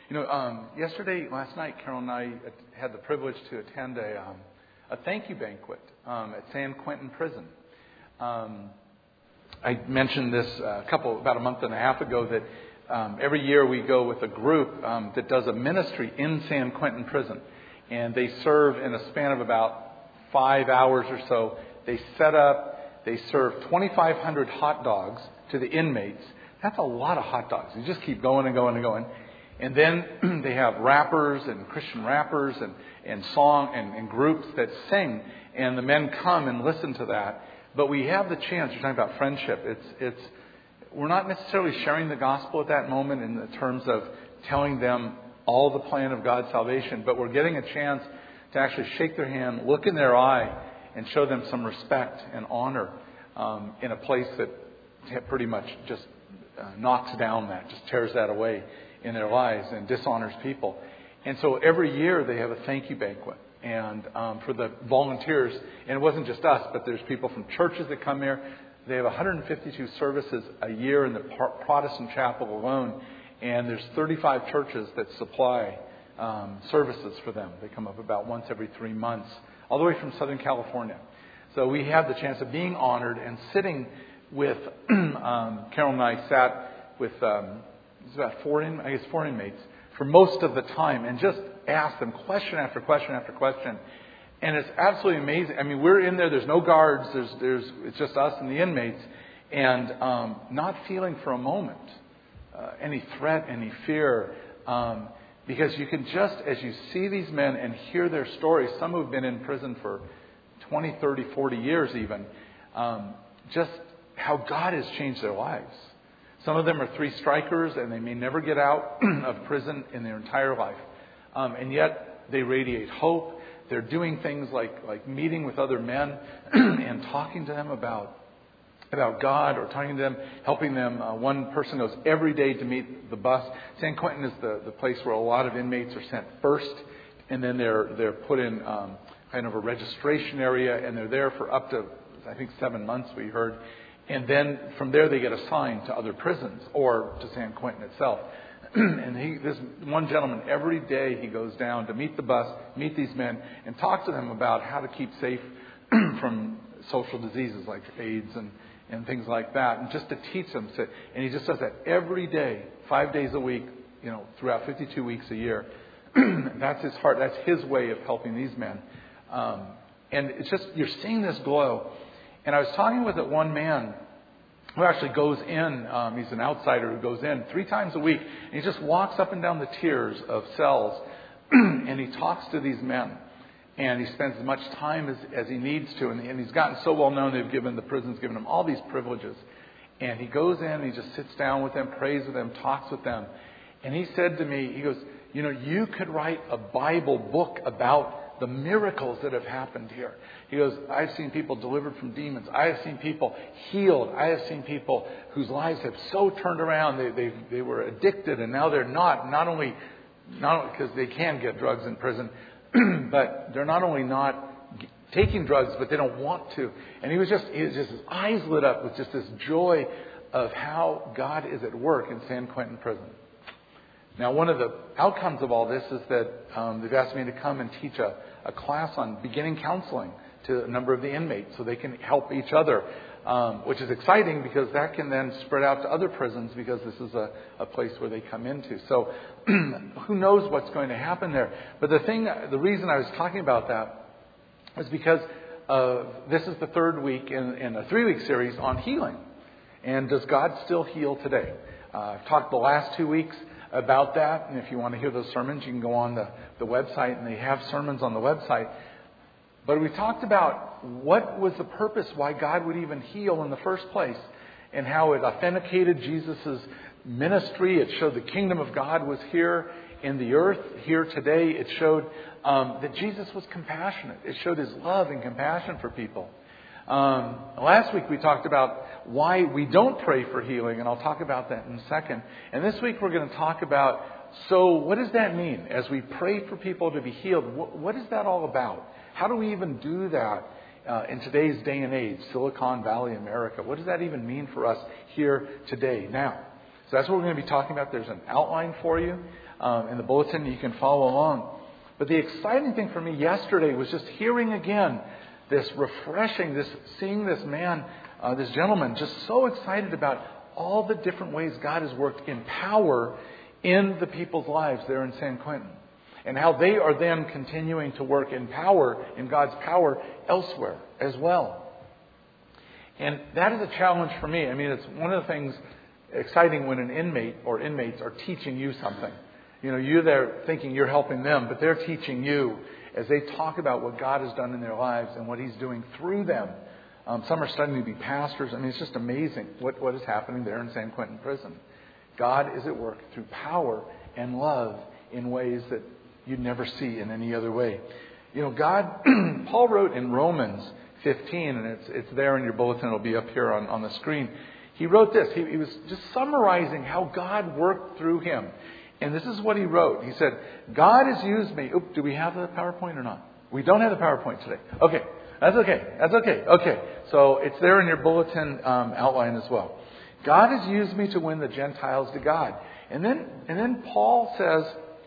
Last night, Carol and I had the privilege to attend a thank you banquet at San Quentin Prison. I mentioned this about a month and a half ago that every year we go with a group that does a ministry in San Quentin Prison. And they serve in a span of about 5 hours or so. They serve 2,500 hot dogs to the inmates. That's a lot of hot dogs. You just keep going and going and going. And then they have rappers and Christian rappers and song and groups that sing. And the men come and listen to that. But we have the chance, you're talking about friendship. We're not necessarily sharing the gospel at that moment in the terms of telling them all the plan of God's salvation. But we're getting a chance to actually shake their hand, look in their eye, and show them some respect and honor in a place that pretty much just knocks down that, just tears that away in their lives and dishonors people. And so every year they have a thank you banquet. And for the volunteers, and it wasn't just us, but there's people from churches that come here. They have 152 services a year in the Protestant chapel alone. And there's 35 churches that supply services for them. They come up about once every 3 months, all the way from Southern California. So we have the chance of being honored and sitting with, Carol and I sat with about four inmates for most of the time and just asked them question after question after question. And it's absolutely amazing. I mean, we're in there, there's no guards, it's just us and the inmates, and not feeling for a moment any threat, any fear, because you can just, as you see these men and hear their stories, some who've been in prison for 20, 30, 40 years even, just how God has changed their lives. Some of them are 3 strikers and they may never get out of prison in their entire life. And yet they radiate hope. They're doing things like meeting with other men and talking to them about God, or talking to them, helping them. One person goes every day to meet the bus. San Quentin is the place where a lot of inmates are sent first, and then they're put in kind of a registration area, and they're there for up to, I think, 7 months, we heard. And then from there they get assigned to other prisons or to San Quentin itself. And this one gentleman, every day he goes down to meet the bus, meet these men, and talk to them about how to keep safe from social diseases like AIDS and things like that, and just to teach them. And he just does that every day, 5 days a week, throughout 52 weeks a year. That's his heart. That's his way of helping these men. And it's just, you're seeing this glow. And I was talking with one man who actually goes in. He's an outsider who goes in 3 times a week. And he just walks up and down the tiers of cells and he talks to these men. And he spends as much time as he needs to. And he's gotten so well known, the prison's given him all these privileges. And he goes in and he just sits down with them, prays with them, talks with them. And he said to me, he goes, you could write a Bible book about the miracles that have happened here. He goes, I've seen people delivered from demons. I have seen people healed. I have seen people whose lives have so turned around. They were addicted and now they're not only because they can get drugs in prison, but they're not only not taking drugs, but they don't want to. And he was just his eyes lit up with just this joy of how God is at work in San Quentin Prison. Now, one of the outcomes of all this is that they've asked me to come and teach a class on beginning counseling to a number of the inmates so they can help each other, which is exciting because that can then spread out to other prisons because this is a place where they come into. So who knows what's going to happen there. But the reason I was talking about that is because this is the 3rd week in a 3-week series on healing. And does God still heal today? I've talked the last 2 weeks about that. And if you want to hear those sermons, you can go on the website, and they have sermons on the website. But we talked about what was the purpose why God would even heal in the first place, and how it authenticated Jesus' ministry. It showed the kingdom of God was here in the earth, here today. It showed that Jesus was compassionate. It showed his love and compassion for people. Last week we talked about why we don't pray for healing, and I'll talk about that in a second. And this week we're going to talk about, so what does that mean? As we pray for people to be healed, what is that all about? How do we even do that in today's day and age, Silicon Valley, America? What does that even mean for us here today, now? So that's what we're going to be talking about. There's an outline for you. in the bulletin. You can follow along. But the exciting thing for me yesterday was just hearing again this refreshing, seeing this man, this gentleman, just so excited about all the different ways God has worked in power in the people's lives there in San Quentin. And how they are then continuing to work in power, in God's power elsewhere as well. And that is a challenge for me. I mean, it's one of the things exciting when an inmate or inmates are teaching you something. You know, you're there thinking you're helping them, but they're teaching you as they talk about what God has done in their lives and what He's doing through them. Some are studying to be pastors. I mean, it's just amazing what is happening there in San Quentin Prison. God is at work through power and love in ways that you'd never see in any other way. You know, God, Paul wrote in Romans 15, and it's there in your bulletin. It'll be up here on the screen. He wrote this. He was just summarizing how God worked through him. And this is what he wrote. He said, God has used me. Oop, do we have the PowerPoint or not? We don't have the PowerPoint today. Okay. That's okay. Okay. So it's there in your bulletin outline as well. God has used me to win the Gentiles to God. And then Paul says,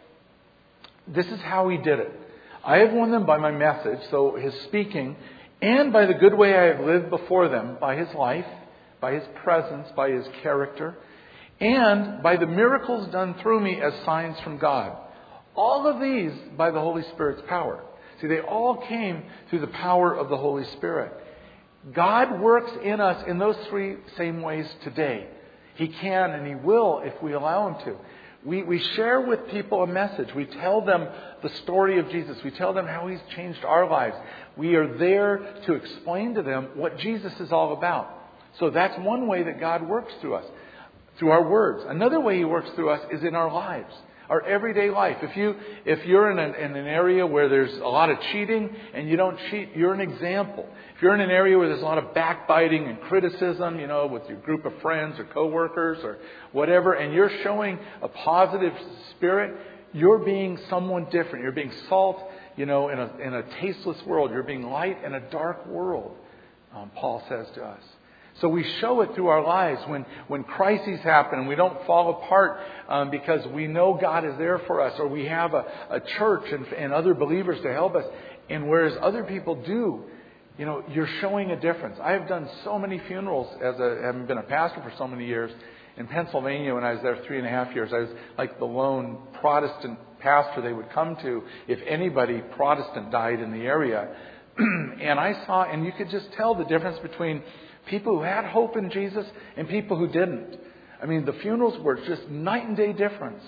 this is how he did it. I have won them by my message, so his speaking, and by the good way I have lived before them, by his life, by his presence, by his character, and by the miracles done through me as signs from God. All of these by the Holy Spirit's power. See, they all came through the power of the Holy Spirit. God works in us in those three same ways today. He can and He will if we allow Him to. We share with people a message. We tell them the story of Jesus. We tell them how He's changed our lives. We are there to explain to them what Jesus is all about. So that's one way that God works through us, through our words. Another way He works through us is in our lives, our everyday life. If you're in an area where there's a lot of cheating and you don't cheat, you're an example. If you're in an area where there's a lot of backbiting and criticism, you know, with your group of friends or coworkers or whatever, and you're showing a positive spirit, you're being someone different. You're being salt, you know, in a tasteless world. You're being light in a dark world, Paul says to us. So we show it through our lives when crises happen and we don't fall apart because we know God is there for us, or we have a church and other believers to help us. And whereas other people do, you know, you're showing a difference. I have done so many funerals having been a pastor for so many years. In Pennsylvania, when I was there 3.5 years, I was like the lone Protestant pastor they would come to if anybody Protestant died in the area. And I saw, and you could just tell the difference between people who had hope in Jesus and people who didn't. I mean, the funerals were just night and day difference.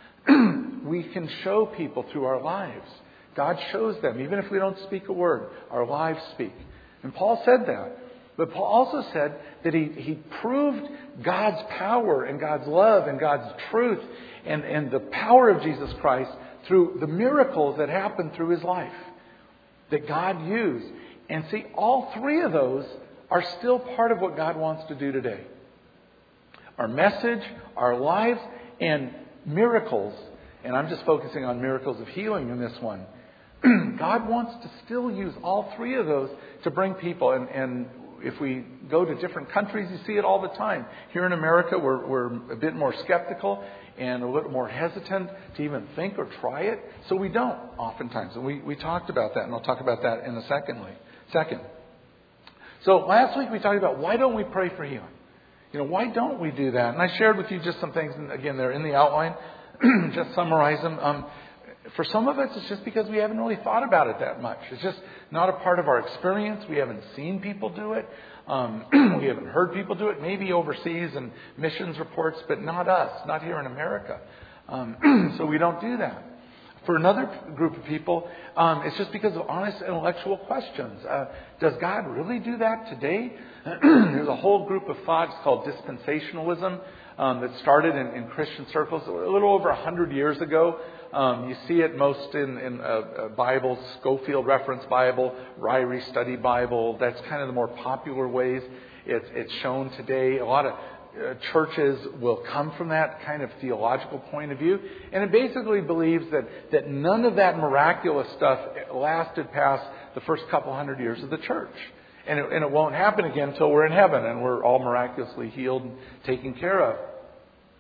We can show people through our lives. God shows them. Even if we don't speak a word, our lives speak. And Paul said that. But Paul also said that he proved God's power and God's love and God's truth and the power of Jesus Christ through the miracles that happened through his life that God used. And see, all three of those are still part of what God wants to do today. Our message, our lives, and miracles. And I'm just focusing on miracles of healing in this one. God wants to still use all three of those to bring people. And if we go to different countries, you see it all the time. Here in America, we're a bit more skeptical and a little more hesitant to even think or try it. So we don't oftentimes. And we talked about that, and I'll talk about that in a second. So last week we talked about why don't we pray for healing? You know, why don't we do that? And I shared with you just some things, and again, they're in the outline. Just summarize them. For some of us, it's just because we haven't really thought about it that much. It's just not a part of our experience. We haven't seen people do it. We haven't heard people do it. Maybe overseas and missions reports, but not us, not here in America. So we don't do that. For another group of people, it's just because of honest intellectual questions. Does God really do that today? There's a whole group of thoughts called dispensationalism that started in Christian circles a little over 100 years ago. You see it most in Bibles, Schofield Reference Bible, Ryrie Study Bible. That's kind of the more popular ways it's shown today. A lot of churches will come from that kind of theological point of view. And it basically believes that none of that miraculous stuff lasted past the first couple hundred years of the church. And it won't happen again until we're in heaven and we're all miraculously healed and taken care of.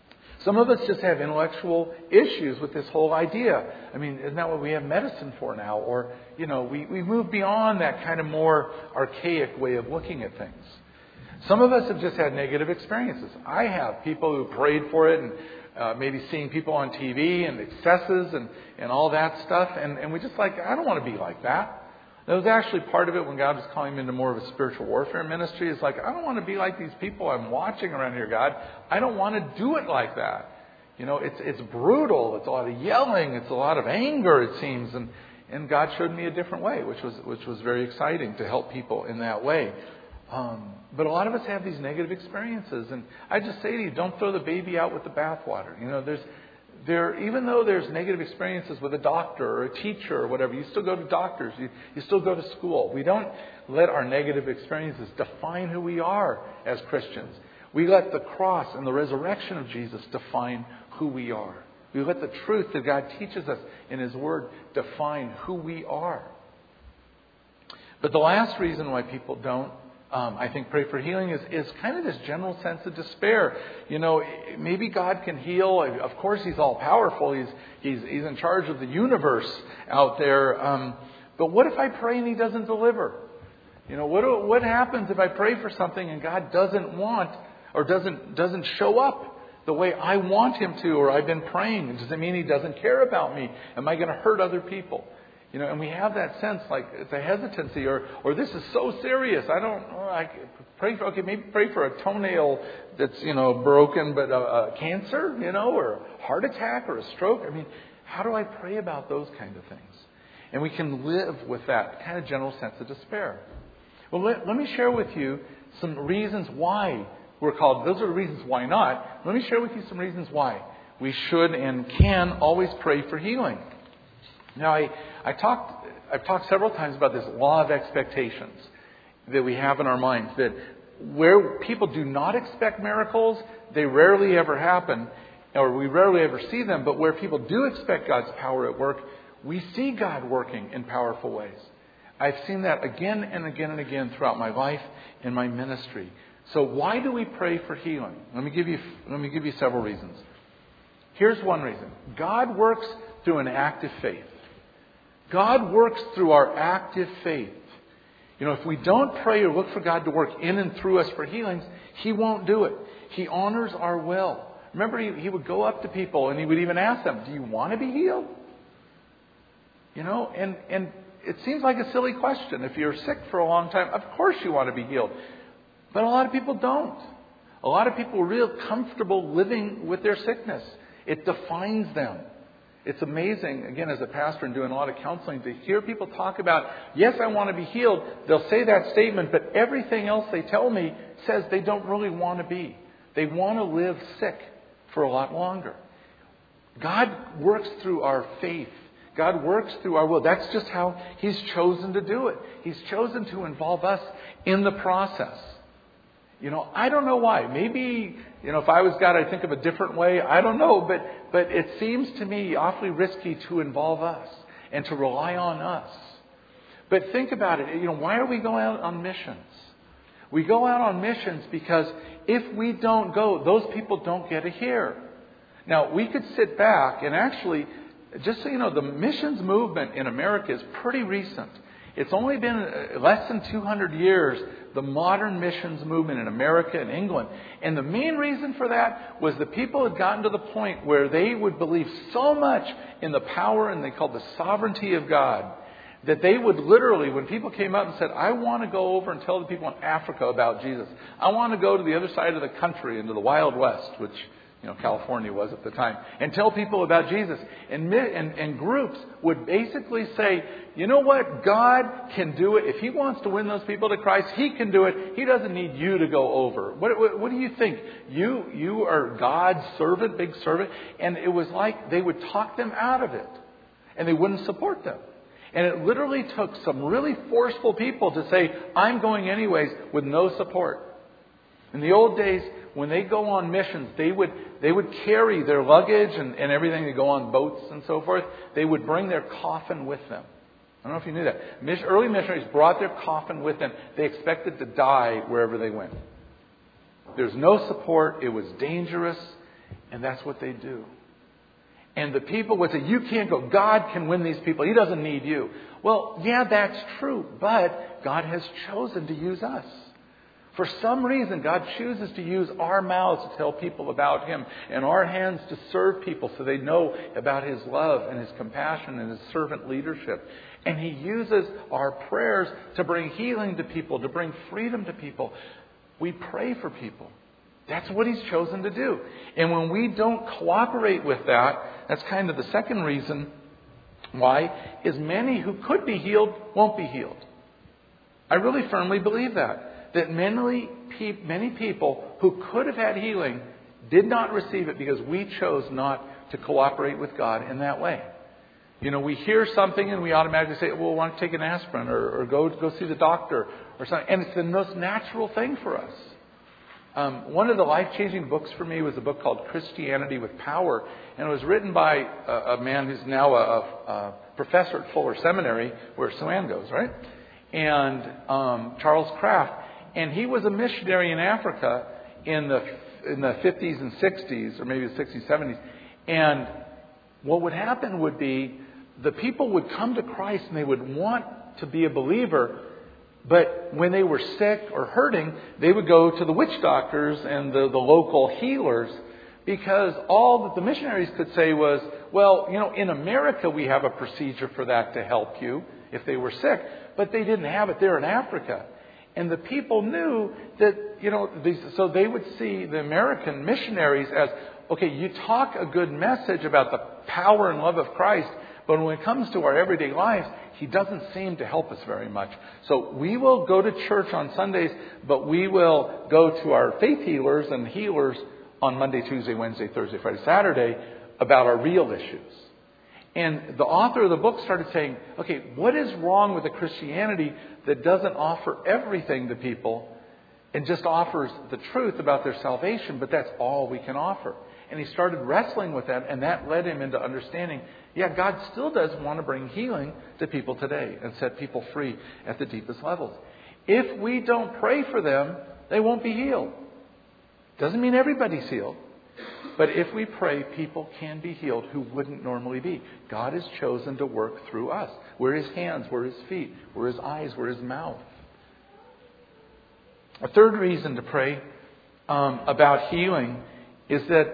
Some of us just have intellectual issues with this whole idea. I mean, isn't that what we have medicine for now? Or, we move beyond that kind of more archaic way of looking at things. Some of us have just had negative experiences. I have people who prayed for it and maybe seeing people on TV and excesses and all that stuff. And we just I don't want to be like that. That was actually part of it when God was calling me into more of a spiritual warfare ministry. It's I don't want to be like these people I'm watching around here, God. I don't want to do it like that. It's brutal. It's a lot of yelling. It's a lot of anger, it seems. And God showed me a different way, which was very exciting to help people in that way. But a lot of us have these negative experiences. And I just say to you, don't throw the baby out with the bathwater. Even though there's negative experiences with a doctor or a teacher or whatever, you still go to doctors, you still go to school. We don't let our negative experiences define who we are as Christians. We let the cross and the resurrection of Jesus define who we are. We let the truth that God teaches us in His Word define who we are. But the last reason why people don't, I think, pray for healing is kind of this general sense of despair. Maybe God can heal. Of course, He's all powerful. He's in charge of the universe out there. But what if I pray and He doesn't deliver? What happens if I pray for something and God doesn't want or doesn't show up the way I want Him to, or I've been praying? Does it mean He doesn't care about me? Am I going to hurt other people? And we have that sense it's a hesitancy or this is so serious. Maybe pray for a toenail that's, broken, but a cancer, or a heart attack or a stroke. I mean, how do I pray about those kind of things? And we can live with that kind of general sense of despair. Well, let me share with you some reasons why we're called. Those are the reasons why not. Let me share with you some reasons why we should and can always pray for healing. Now, I've talked several times about this law of expectations that we have in our minds, that where people do not expect miracles, they rarely ever happen, or we rarely ever see them. But where people do expect God's power at work, we see God working in powerful ways. I've seen that again and again and again throughout my life and my ministry. So why do we pray for healing? Let me give you several reasons. Here's one reason. God works through an active faith. God works through our active faith. If we don't pray or look for God to work in and through us for healings, He won't do it. He honors our will. Remember, He would go up to people and He would even ask them, do you want to be healed? And it seems like a silly question. If you're sick for a long time, of course you want to be healed. But a lot of people don't. A lot of people are real comfortable living with their sickness. It defines them. It's amazing, again, as a pastor and doing a lot of counseling, to hear people talk about, yes, I want to be healed. They'll say that statement, but everything else they tell me says they don't really want to be. They want to live sick for a lot longer. God works through our faith. God works through our will. That's just how He's chosen to do it. He's chosen to involve us in the process. I don't know why. Maybe, if I was God, I'd think of a different way. I don't know. But it seems to me awfully risky to involve us and to rely on us. But think about it. Why are we going out on missions? We go out on missions because if we don't go, those people don't get to hear. Now, we could sit back and actually, just so you know, the missions movement in America is pretty recent. It's only been less than 200 years, the modern missions movement in America and England. And the main reason for that was the people had gotten to the point where they would believe so much in the power, and they called the sovereignty of God, that they would literally, when people came up and said, I want to go over and tell the people in Africa about Jesus. I want to go to the other side of the country, into the Wild West, which California was at the time, and tell people about Jesus. And groups would basically say, you know what? God can do it. If He wants to win those people to Christ, He can do it. He doesn't need you to go over. What do you think? You are God's servant, big servant. And it was like they would talk them out of it. And they wouldn't support them. And it literally took some really forceful people to say, I'm going anyways, with no support. In the old days, when they go on missions, they would carry their luggage and everything. They go on boats and so forth. They would bring their coffin with them. I don't know if you knew that. Early missionaries brought their coffin with them. They expected to die wherever they went. There's no support. It was dangerous. And that's what they do. And the people would say, you can't go. God can win these people. He doesn't need you. Well, yeah, that's true. But God has chosen to use us. For some reason, God chooses to use our mouths to tell people about Him and our hands to serve people so they know about His love and His compassion and His servant leadership. And He uses our prayers to bring healing to people, to bring freedom to people. We pray for people. That's what He's chosen to do. And when we don't cooperate with that, that's kind of the second reason why, is many who could be healed won't be healed. I really firmly believe that. That many people who could have had healing did not receive it because we chose not to cooperate with God in that way. You know, we hear something and we automatically say, well, why don't you take an aspirin or go see the doctor or something. And it's the most natural thing for us. One of the life-changing books for me was a book called Christianity with Power. And it was written by a man who's now a professor at Fuller Seminary, where Suan goes, right? And Charles Kraft. And he was a missionary in Africa in the 50s and 60s, or maybe the 60s, 70s. And what would happen would be the people would come to Christ and they would want to be a believer. But when they were sick or hurting, they would go to the witch doctors and the local healers, because all that the missionaries could say was, well, you know, in America we have a procedure for that to help you if they were sick. But they didn't have it there in Africa. And the people knew that, you know, so they would see the American missionaries as, okay, you talk a good message about the power and love of Christ, but when it comes to our everyday lives, He doesn't seem to help us very much. So we will go to church on Sundays, but we will go to our faith healers and healers on Monday, Tuesday, Wednesday, Thursday, Friday, Saturday about our real issues. And the author of the book started saying, okay, what is wrong with a Christianity that doesn't offer everything to people and just offers the truth about their salvation, but that's all we can offer? And he started wrestling with that, and that led him into understanding, yeah, God still does want to bring healing to people today and set people free at the deepest levels. If we don't pray for them, they won't be healed. Doesn't mean everybody's healed. But if we pray, people can be healed who wouldn't normally be. God has chosen to work through us. We're His hands, we're His feet, we're His eyes, we're His mouth. A third reason to pray about healing is that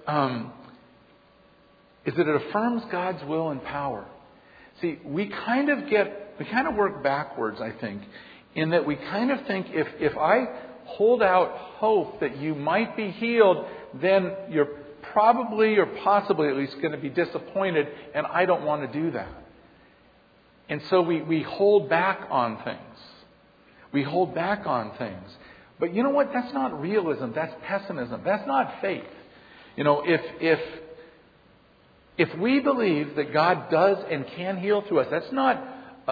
it affirms God's will and power. See, we kind of work backwards, I think, in that we kind of think if I hold out hope that you might be healed, then you're probably or possibly at least going to be disappointed, and I don't want to do that. And so we hold back on things. We hold back on things. But you know what? That's not realism. That's pessimism. That's not faith. You know, if we believe that God does and can heal through us, that's not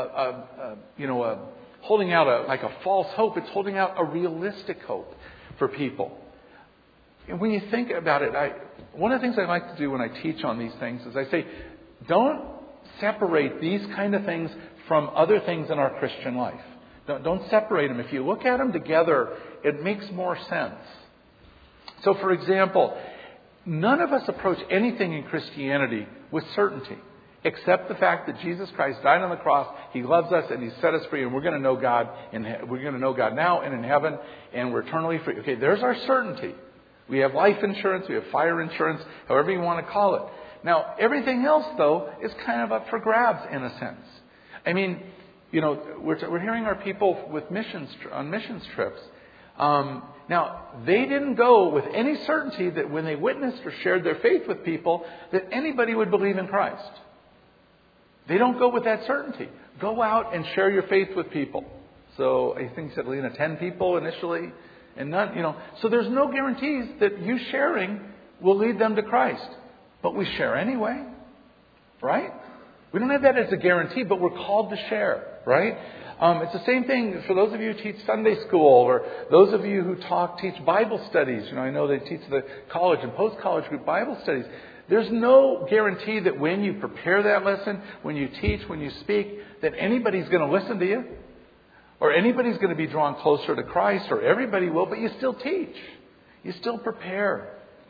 holding out a false hope. It's holding out a realistic hope for people. And when you think about it, one of the things I like to do when I teach on these things is I say, don't separate these kind of things from other things in our Christian life. Don't separate them. If you look at them together, it makes more sense. So, for example, none of us approach anything in Christianity with certainty, except the fact that Jesus Christ died on the cross. He loves us and He set us free, and we're going to know God. We're going to know God now and in heaven, and we're eternally free. Okay, there's our certainty. We have life insurance, we have fire insurance, however you want to call it. Now, everything else, though, is kind of up for grabs in a sense. I mean, you know, we're hearing our people on missions trips. Now, they didn't go with any certainty that when they witnessed or shared their faith with people, that anybody would believe in Christ. They don't go with that certainty. Go out and share your faith with people. So I think he said, Lena, 10 people initially, and none, you know. So there's no guarantees that you sharing will lead them to Christ. But we share anyway, right? We don't have that as a guarantee, but we're called to share, right? It's the same thing for those of you who teach Sunday school, or those of you who teach Bible studies. You know, I know they teach the college and post-college group Bible studies. There's no guarantee that when you prepare that lesson, when you teach, when you speak, that anybody's going to listen to you, or anybody's going to be drawn closer to Christ, or everybody will, but you still teach. You still prepare.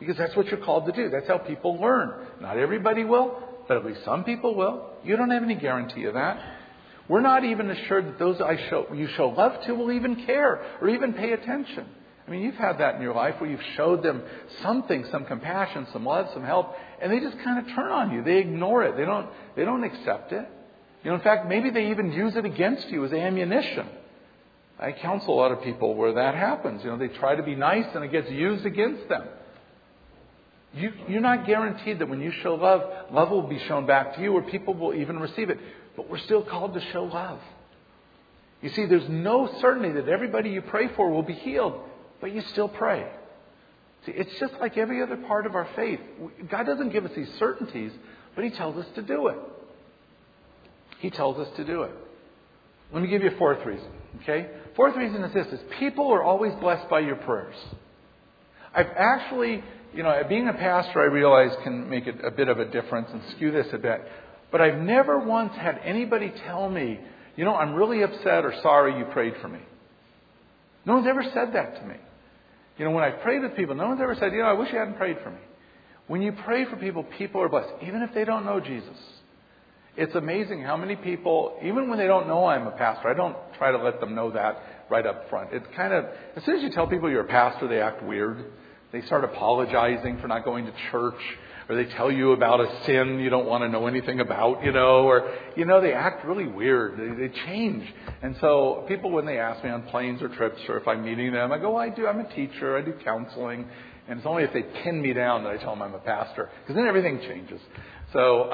because that's what you're called to do. That's how people learn. Not everybody will, but at least some people will. You don't have any guarantee of that. We're not even assured that those you show love to will even care or even pay attention. I mean, you've had that in your life where you've showed them something, some compassion, some love, some help, and they just kind of turn on you. They ignore it. They don't accept it. In fact, maybe they even use it against you as ammunition. I counsel a lot of people where that happens. They try to be nice and it gets used against them. You're not guaranteed that when you show love, love will be shown back to you or people will even receive it. But we're still called to show love. You see, there's no certainty that everybody you pray for will be healed, but you still pray. See, it's just like every other part of our faith. God doesn't give us these certainties, but He tells us to do it. He tells us to do it. Let me give you a fourth reason. Okay? Fourth reason is this, is people are always blessed by your prayers. I've actually, being a pastor, I realize can make it a bit of a difference and skew this a bit. But I've never once had anybody tell me, I'm really upset or sorry you prayed for me. No one's ever said that to me. When I've prayed with people, no one's ever said, I wish you hadn't prayed for me. When you pray for people, people are blessed, even if they don't know Jesus. It's amazing how many people, even when they don't know I'm a pastor, I don't try to let them know that right up front. It's kind of, as soon as you tell people you're a pastor, they act weird. They start apologizing for not going to church. Or they tell you about a sin you don't want to know anything about, or, they act really weird. They change. And so people, when they ask me on planes or trips or if I'm meeting them, I go, well, I do. I'm a teacher. I do counseling. And it's only if they pin me down that I tell them I'm a pastor. Because then everything changes. So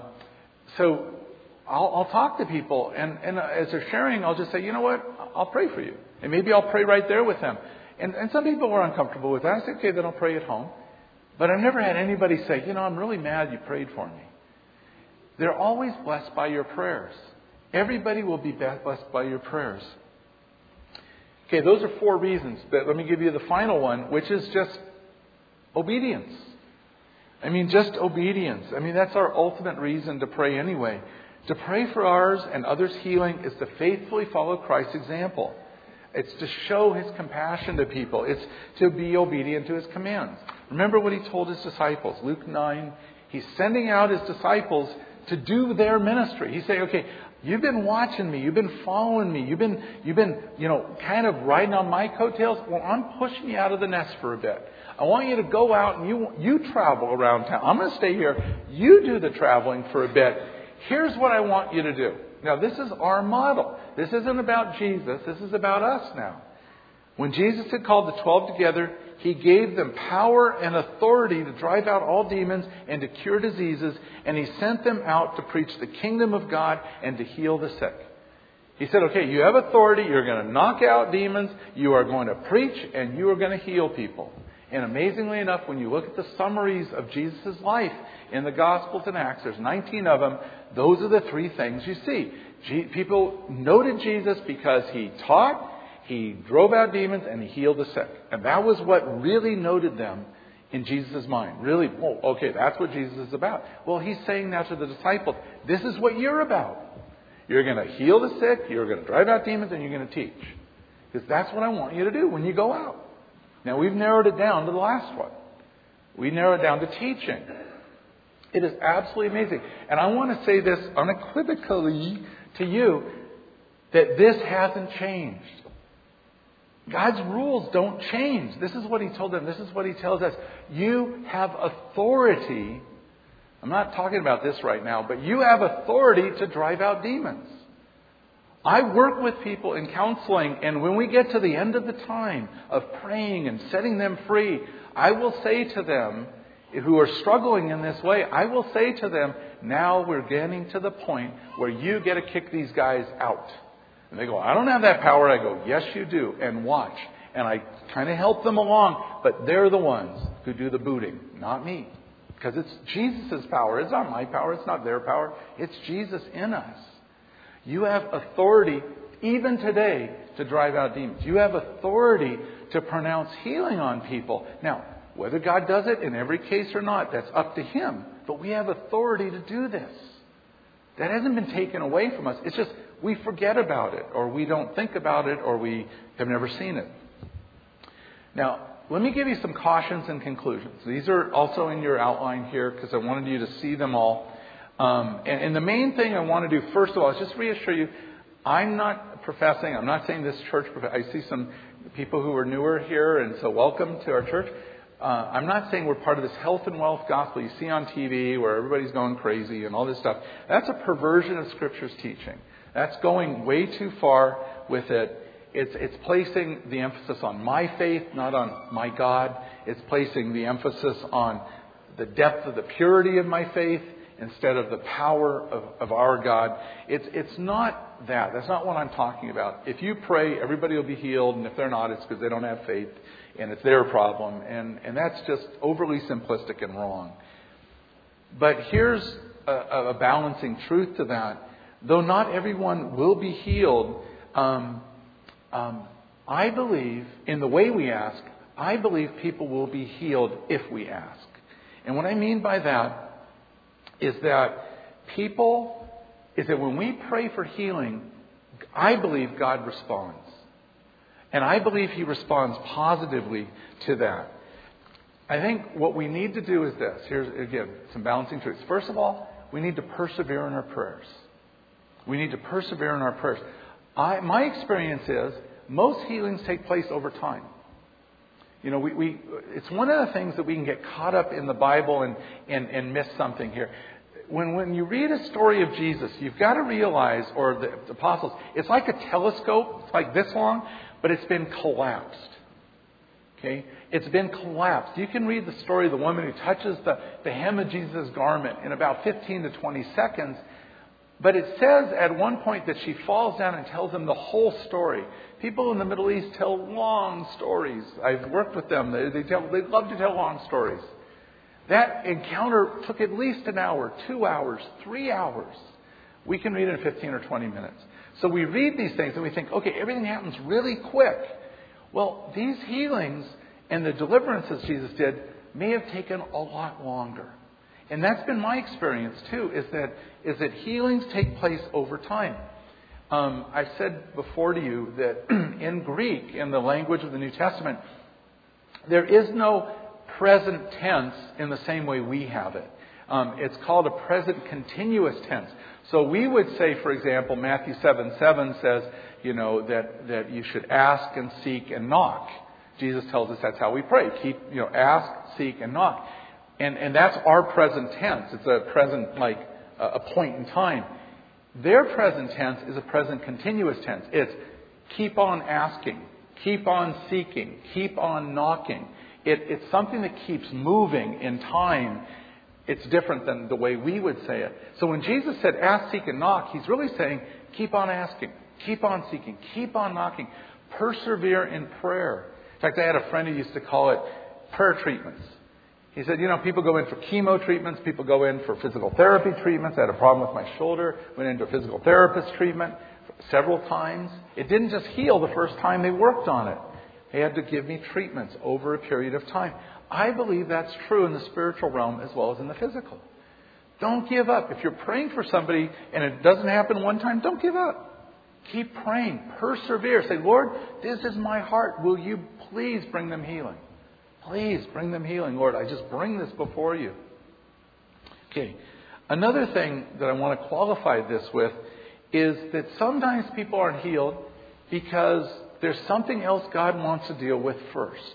I'll talk to people. And as they're sharing, I'll just say, you know what? I'll pray for you. And maybe I'll pray right there with them. And some people are uncomfortable with that. I say, okay, then I'll pray at home. But I've never had anybody say, I'm really mad you prayed for me. They're always blessed by your prayers. Everybody will be blessed by your prayers. Okay, those are 4 reasons. But let me give you the final one, which is just obedience. Just obedience. That's our ultimate reason to pray anyway. To pray for ours and others' healing is to faithfully follow Christ's example. It's to show His compassion to people. It's to be obedient to His commands. Remember what He told His disciples. Luke 9, He's sending out His disciples to do their ministry. He's saying, okay, you've been watching me. You've been following me. You've been, kind of riding on my coattails. Well, I'm pushing you out of the nest for a bit. I want you to go out and you travel around town. I'm going to stay here. You do the traveling for a bit. Here's what I want you to do. Now, this is our model. This isn't about Jesus. This is about us now. When Jesus had called the 12 together, He gave them power and authority to drive out all demons and to cure diseases. And He sent them out to preach the kingdom of God and to heal the sick. He said, okay, you have authority. You're going to knock out demons. You are going to preach and you are going to heal people. And amazingly enough, when you look at the summaries of Jesus' life in the Gospels and Acts, there's 19 of them. Those are the 3 things you see. People noted Jesus because He taught, He drove out demons, and He healed the sick. And that was what really noted them in Jesus' mind. Really, okay, that's what Jesus is about. Well, He's saying now to the disciples, this is what you're about. You're going to heal the sick, you're going to drive out demons, and you're going to teach. Because that's what I want you to do when you go out. Now, we've narrowed it down to the last one. We narrowed it down to teaching. It is absolutely amazing. And I want to say this unequivocally to you, that this hasn't changed. God's rules don't change. This is what He told them. This is what He tells us. You have authority. I'm not talking about this right now, but you have authority to drive out demons. I work with people in counseling, and when we get to the end of the time of praying and setting them free, I will say to them, who are struggling in this way, I will say to them, now we're getting to the point where you get to kick these guys out. And they go, I don't have that power. I go, yes, you do. And watch. And I kind of help them along, but they're the ones who do the booting, not me. Because it's Jesus' power. It's not my power. It's not their power. It's Jesus in us. You have authority, even today, to drive out demons. You have authority to pronounce healing on people. Now, whether God does it in every case or not, that's up to Him. But we have authority to do this. That hasn't been taken away from us. It's just we forget about it, or we don't think about it, or we have never seen it. Now, let me give you some cautions and conclusions. These are also in your outline here because I wanted you to see them all. And the main thing I want to do, first of all, is just reassure you, I'm not saying this church, I see some people who are newer here, and so welcome to our church. I'm not saying we're part of this health and wealth gospel you see on TV where everybody's going crazy and all this stuff. That's a perversion of Scripture's teaching. That's going way too far with it. It's placing the emphasis on my faith, not on my God. It's placing the emphasis on the depth of the purity of my faith instead of the power of our God. It's not that. That's not what I'm talking about. If you pray, everybody will be healed, and if they're not, it's because they don't have faith, and it's their problem. And that's just overly simplistic and wrong. But here's a balancing truth to that. Though not everyone will be healed, I believe in the way we ask, I believe people will be healed if we ask. And what I mean by that is that when we pray for healing, I believe God responds. And I believe He responds positively to that. I think what we need to do is this. Here's, again, some balancing truths. First of all, we need to persevere in our prayers. We need to persevere in our prayers. My experience is most healings take place over time. You know, it's one of the things that we can get caught up in the Bible and miss something here. When you read a story of Jesus, you've got to realize, or the apostles, it's like a telescope. It's like this long, but it's been collapsed. Okay? It's been collapsed. You can read the story of the woman who touches the hem of Jesus' garment in about 15 to 20 seconds. But it says at one point that she falls down and tells them the whole story. People in the Middle East tell long stories. I've worked with them. They love to tell long stories. That encounter took at least an hour, 2 hours, 3 hours. We can read it in 15 or 20 minutes. So we read these things and we think, okay, everything happens really quick. Well, these healings and the deliverances Jesus did may have taken a lot longer. And that's been my experience too, is that healings take place over time. I've said before to you that in Greek, in the language of the New Testament, there is no present tense in the same way we have it. It's called a present continuous tense. So we would say, for example, Matthew 7:7 says, that you should ask and seek and knock. Jesus tells us that's how we pray. Ask, seek, and knock. And that's our present tense. It's a present, like a point in time. Their present tense is a present continuous tense. It's keep on asking, keep on seeking, keep on knocking. It's something that keeps moving in time. It's different than the way we would say it. So when Jesus said ask, seek, and knock, He's really saying keep on asking, keep on seeking, keep on knocking. Persevere in prayer. In fact, I had a friend who used to call it prayer treatments. He said, people go in for chemo treatments. People go in for physical therapy treatments. I had a problem with my shoulder. Went into a physical therapist treatment several times. It didn't just heal the first time they worked on it. They had to give me treatments over a period of time. I believe that's true in the spiritual realm as well as in the physical. Don't give up. If you're praying for somebody and it doesn't happen one time, don't give up. Keep praying. Persevere. Say, Lord, this is my heart. Will you please bring them healing? Please bring them healing, Lord. I just bring this before you. Okay. Another thing that I want to qualify this with is that sometimes people aren't healed because there's something else God wants to deal with first.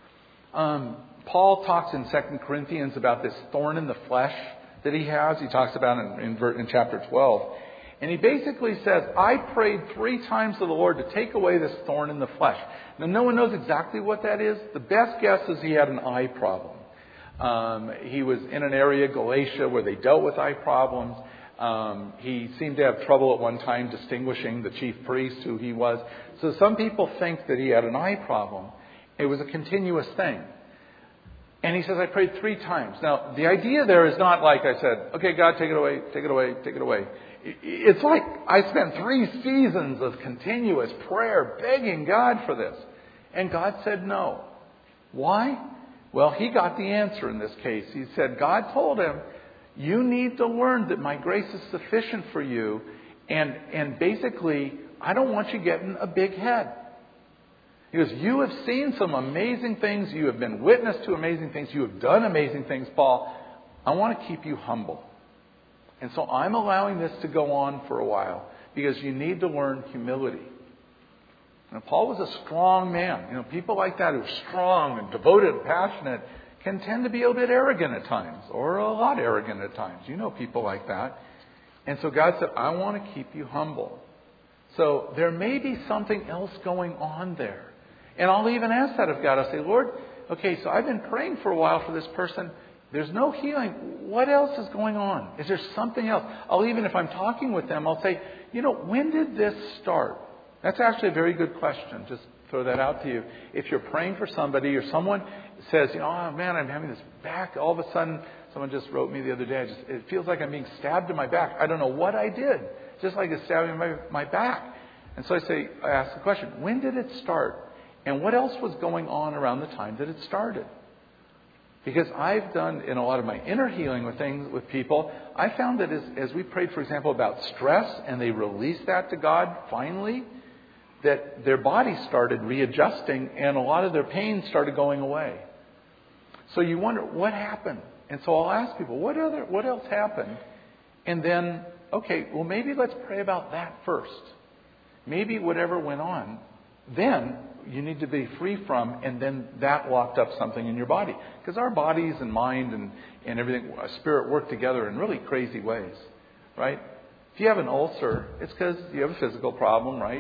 Paul talks in 2 Corinthians about this thorn in the flesh that he has. He talks about it in chapter 12. And he basically says, I prayed 3 times to the Lord to take away this thorn in the flesh. Now, no one knows exactly what that is. The best guess is he had an eye problem. He was in an area, Galatia, where they dealt with eye problems. He seemed to have trouble at one time distinguishing the chief priest, who he was. So some people think that he had an eye problem. It was a continuous thing. And he says, I prayed 3 times. Now, the idea there is not like I said, okay, God, take it away, take it away, take it away. It's like I spent 3 seasons of continuous prayer begging God for this. And God said no. Why? Well, he got the answer in this case. He said, God told him, you need to learn that my grace is sufficient for you. And basically, I don't want you getting a big head. He goes, you have seen some amazing things. You have been witness to amazing things. You have done amazing things, Paul. I want to keep you humble. And so I'm allowing this to go on for a while because you need to learn humility. Now, Paul was a strong man. People like that who are strong and devoted and passionate can tend to be a bit arrogant at times, or a lot arrogant at times. You know people like that. And so God said, I want to keep you humble. So there may be something else going on there. And I'll even ask that of God. I'll say, Lord, okay, so I've been praying for a while for this person. There's no healing. What else is going on? Is there something else? Even if I'm talking with them, I'll say, when did this start? That's actually a very good question. Just throw that out to you. If you're praying for somebody or someone says, oh man, I'm having this back. All of a sudden, someone just wrote me the other day. It feels like I'm being stabbed in my back. I don't know what I did. Just like it's stabbing my back. And so I ask the question, when did it start? And what else was going on around the time that it started? Because I've done in a lot of my inner healing with people, I found that as we prayed, for example, about stress and they released that to God finally, that their body started readjusting and a lot of their pain started going away. So you wonder, what happened? And so I'll ask people, what else happened? And then, okay, well maybe let's pray about that first. Maybe whatever went on, then you need to be free from, and then that locked up something in your body. Because our bodies and mind and everything, spirit work together in really crazy ways, right? If you have an ulcer, it's because you have a physical problem, right?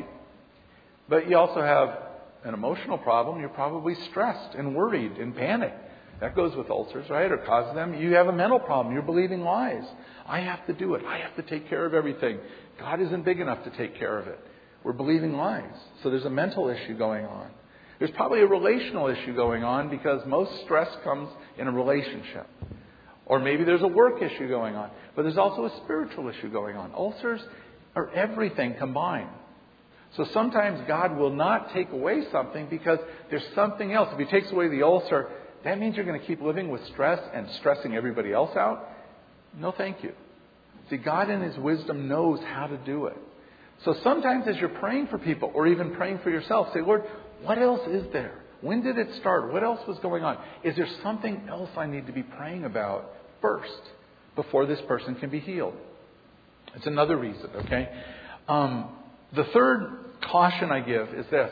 But you also have an emotional problem. You're probably stressed and worried and panicked. That goes with ulcers, right? Or causes them. You have a mental problem. You're believing lies. I have to do it. I have to take care of everything. God isn't big enough to take care of it. We're believing lies. So there's a mental issue going on. There's probably a relational issue going on because most stress comes in a relationship. Or maybe there's a work issue going on. But there's also a spiritual issue going on. Ulcers are everything combined. So sometimes God will not take away something because there's something else. If He takes away the ulcer, that means you're going to keep living with stress and stressing everybody else out? No, thank you. See, God in His wisdom knows how to do it. So sometimes as you're praying for people or even praying for yourself, say, Lord, what else is there? When did it start? What else was going on? Is there something else I need to be praying about first before this person can be healed? It's another reason, okay? The third caution I give is this.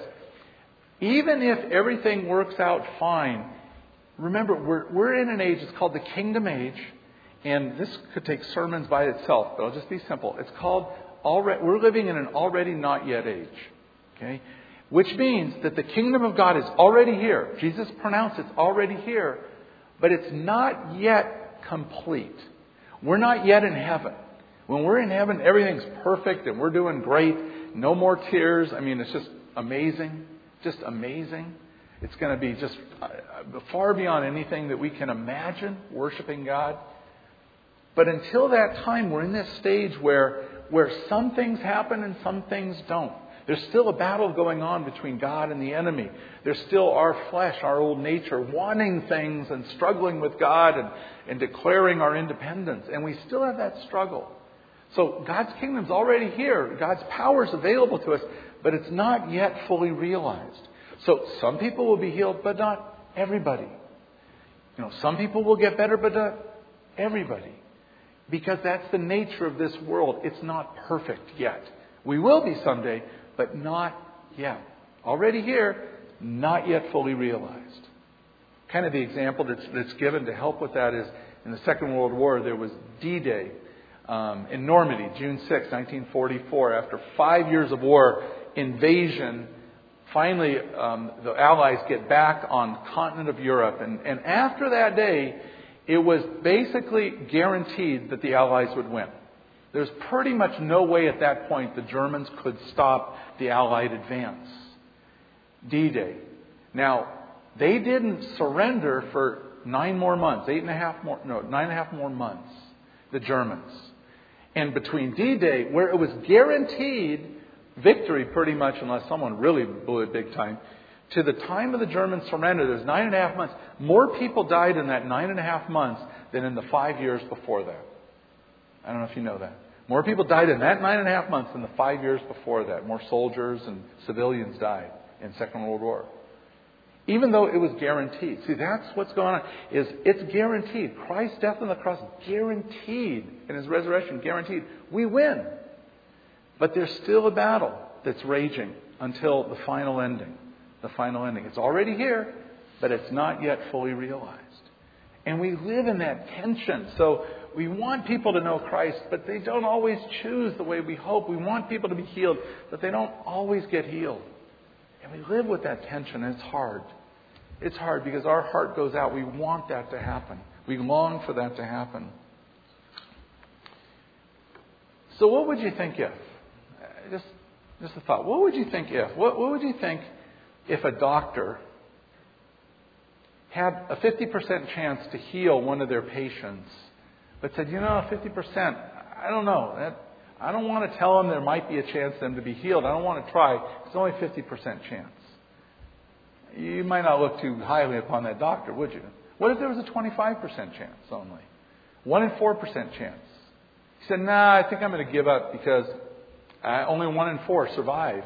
Even if everything works out fine, remember, we're in an age, it's called the kingdom age. And this could take sermons by itself, but I'll just be simple. It's called, we're living in an already not yet age. Okay? Which means that the kingdom of God is already here. Jesus pronounced it's already here, but it's not yet complete. We're not yet in heaven. When we're in heaven, everything's perfect and we're doing great. No more tears. I mean, it's just amazing. Just amazing. It's going to be just far beyond anything that we can imagine worshiping God. But until that time, we're in this stage where some things happen and some things don't. There's still a battle going on between God and the enemy. There's still our flesh, our old nature, wanting things and struggling with God and declaring our independence. And we still have that struggle. So God's kingdom's already here. God's power is available to us, but it's not yet fully realized. So some people will be healed, but not everybody. Some people will get better, but not everybody. Because that's the nature of this world. It's not perfect yet. We will be someday, but not yet. Already here, not yet fully realized. Kind of the example that's given to help with that is in the Second World War, there was D-Day in Normandy, June 6, 1944. After 5 years of war, invasion, finally the Allies get back on the continent of Europe. And after that day, it was basically guaranteed that the Allies would win. There's pretty much no way at that point the Germans could stop the Allied advance. D-Day. Now, they didn't surrender for 9 more months, 9.5 more months, the Germans. And between D-Day, where it was guaranteed victory pretty much, unless someone really blew it big time, to the time of the German surrender, there's 9.5 months. More people died in that 9.5 months than in the 5 years before that. I don't know if you know that. More people died in that 9.5 months than the 5 years before that. More soldiers and civilians died. in Second World War. Even though it was guaranteed. See, that's what's going on. It's guaranteed. Christ's death on the cross, guaranteed. And His resurrection, guaranteed. We win. But there's still a battle that's raging until the final ending. The final ending. It's already here, but it's not yet fully realized. And we live in that tension. So we want people to know Christ, but they don't always choose the way we hope. We want people to be healed, but they don't always get healed. And we live with that tension, and it's hard. It's hard because our heart goes out. We want that to happen. We long for that to happen. So what would you think if? Just a thought. What would you think if? What would you think if a doctor had a 50% chance to heal one of their patients, but said, 50%, I don't know. I don't want to tell them there might be a chance for them to be healed. I don't want to try. It's only 50% chance. You might not look too highly upon that doctor, would you? What if there was a 25% chance only? 1 in 4% chance. He said, I think I'm going to give up because only 1 in 4 survive.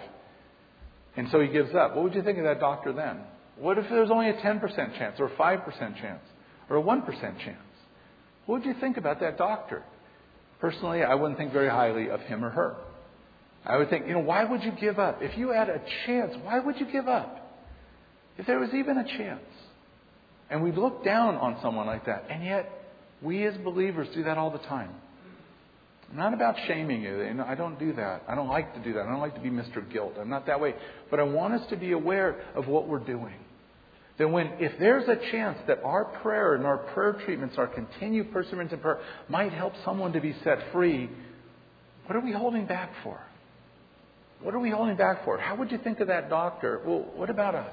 And so he gives up. What would you think of that doctor then? What if there was only a 10% chance or a 5% chance or a 1% chance? What would you think about that doctor? Personally, I wouldn't think very highly of him or her. I would think, why would you give up? If you had a chance, why would you give up? If there was even a chance. And we look down on someone like that. And yet, we as believers do that all the time. I'm not about shaming you. I don't do that. I don't like to do that. I don't like to be Mr. Guilt. I'm not that way. But I want us to be aware of what we're doing. That if there's a chance that our prayer and our prayer treatments, our continued perseverance in prayer might help someone to be set free, what are we holding back for? What are we holding back for? How would you think of that doctor? Well, what about us?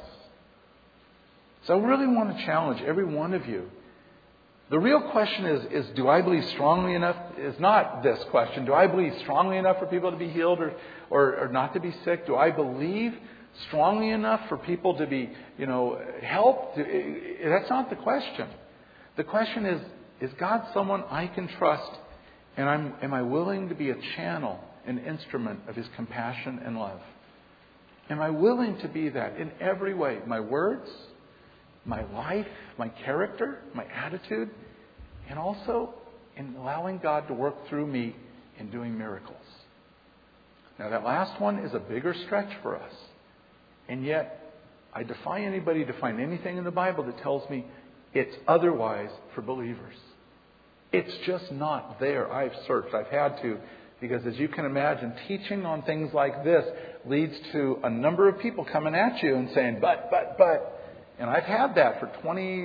So I really want to challenge every one of you. The real question is do I believe strongly enough? Is not this question. Do I believe strongly enough for people to be healed or not to be sick? Do I believe strongly enough for people to be, helped? That's not the question. The question is God someone I can trust? And am I willing to be a channel, an instrument of His compassion and love? Am I willing to be that in every way? My words, my life, my character, my attitude, and also in allowing God to work through me in doing miracles. Now that last one is a bigger stretch for us. And yet, I defy anybody to find anything in the Bible that tells me it's otherwise for believers. It's just not there. I've searched. I've had to. Because as you can imagine, teaching on things like this leads to a number of people coming at you and saying, but. And I've had that for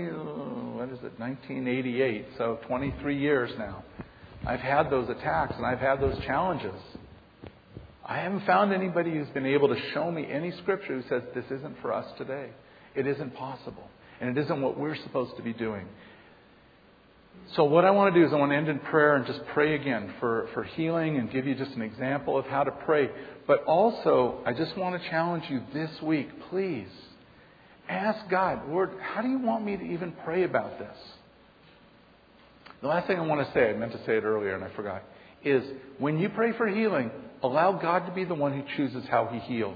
1988, so 23 years now. I've had those attacks and I've had those challenges. I haven't found anybody who's been able to show me any scripture who says this isn't for us today. It isn't possible. And it isn't what we're supposed to be doing. So what I want to do is I want to end in prayer and just pray again for healing and give you just an example of how to pray. But also, I just want to challenge you this week, please. Ask God, Lord, how do you want me to even pray about this? The last thing I want to say, I meant to say it earlier and I forgot, is when you pray for healing, allow God to be the one who chooses how He heals.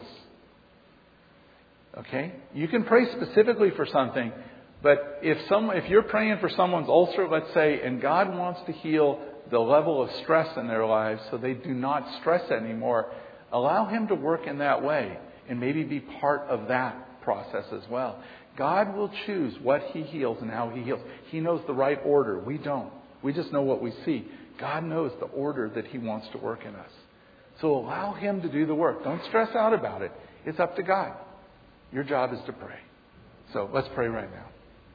Okay? You can pray specifically for something, but if you're praying for someone's ulcer, let's say, and God wants to heal the level of stress in their lives so they do not stress anymore, allow Him to work in that way and maybe be part of that process as well. God will choose what He heals and how He heals. He knows the right order. We don't. We just know what we see. God knows the order that He wants to work in us. So allow Him to do the work. Don't stress out about it. It's up to God. Your job is to pray. So let's pray right now.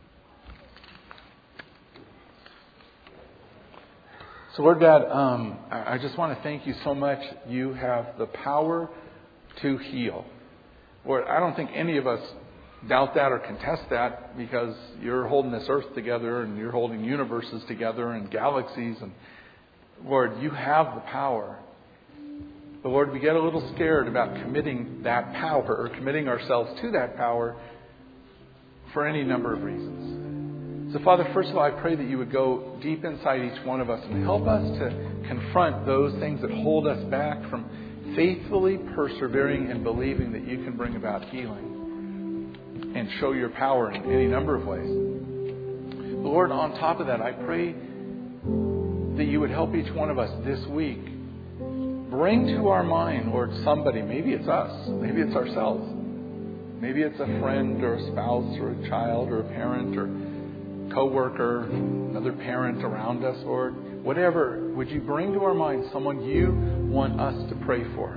So Lord God, I just want to thank You so much. You have the power to heal. Lord, I don't think any of us doubt that or contest that because You're holding this earth together and You're holding universes together and galaxies. And Lord, You have the power. But Lord, we get a little scared about committing that power or committing ourselves to that power for any number of reasons. So Father, first of all, I pray that You would go deep inside each one of us and help us to confront those things that hold us back from faithfully persevering and believing that you can bring about healing and show your power in any number of ways. Lord, on top of that, I pray that you would help each one of us this week. Bring to our mind, Lord, somebody. Maybe it's us. Maybe it's ourselves. Maybe it's a friend or a spouse or a child or a parent or co-worker, another parent around us, Lord. Whatever, would you bring to our mind someone you want us to pray for?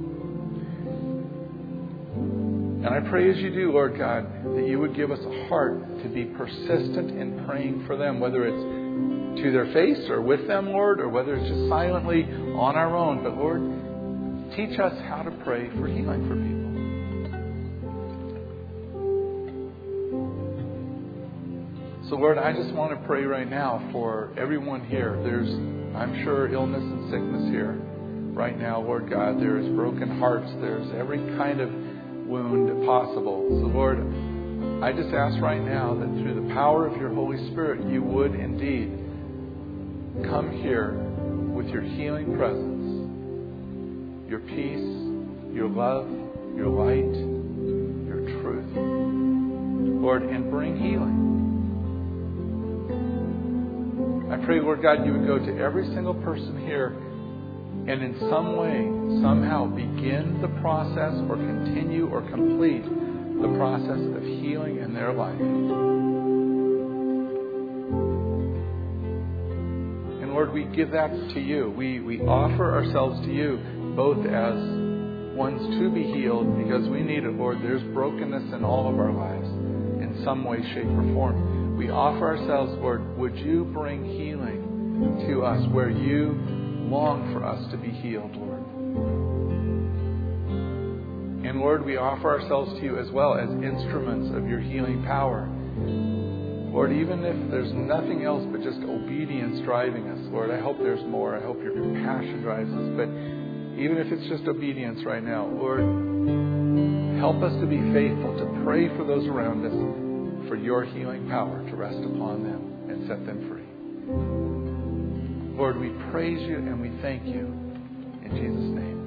And I pray as you do, Lord God, that you would give us a heart to be persistent in praying for them, whether it's to their face or with them, Lord, or whether it's just silently on our own. But Lord, teach us how to pray for healing for people. So Lord, I just want to pray right now for everyone here. There's, I'm sure, illness and sickness here right now, Lord God. There is broken hearts. There's every kind of wound possible. So Lord, I just ask right now that through the power of your Holy Spirit, you would indeed come here with your healing presence, your peace, your love, your light, your truth, Lord, and bring healing. I pray, Lord God, you would go to every single person here and in some way, somehow begin the process or continue or complete the process of healing in their life. And Lord, we give that to you. We offer ourselves to you both as ones to be healed because we need it, Lord. There's brokenness in all of our lives in some way, shape, or form. We offer ourselves, Lord, would you bring healing to us where you long for us to be healed, Lord. And Lord, we offer ourselves to you as well as instruments of your healing power. Lord, even if there's nothing else but just obedience driving us, Lord, I hope there's more. I hope your compassion drives us. But even if it's just obedience right now, Lord, help us to be faithful, to pray for those around us, for your healing power to rest upon them and set them free. Lord, we praise you and we thank you in Jesus' name.